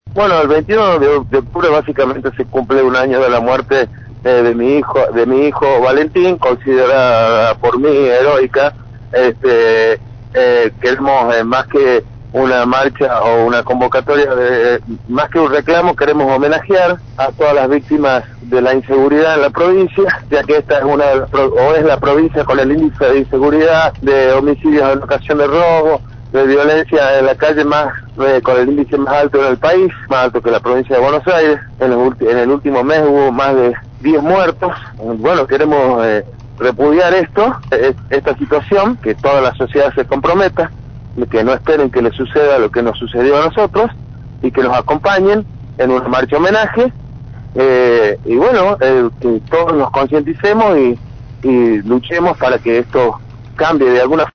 Bueno, el 21 de octubre básicamente se cumple un año de la muerte de mi hijo Valentín, considerada por mí heroica. Queremos más que una marcha o una convocatoria, más que un reclamo, queremos homenajear a todas las víctimas de la inseguridad en la provincia, ya que esta es es la provincia con el índice de inseguridad, de homicidios en ocasión de robo, de violencia en la calle con el índice más alto en el país, más alto que la provincia de Buenos Aires. En el último mes hubo más de 10 muertos. Bueno, queremos repudiar esta situación, que toda la sociedad se comprometa, que no esperen que les suceda lo que nos sucedió a nosotros, y que nos acompañen en una marcha homenaje, y bueno, que todos nos concienticemos y luchemos para que esto cambie de alguna forma.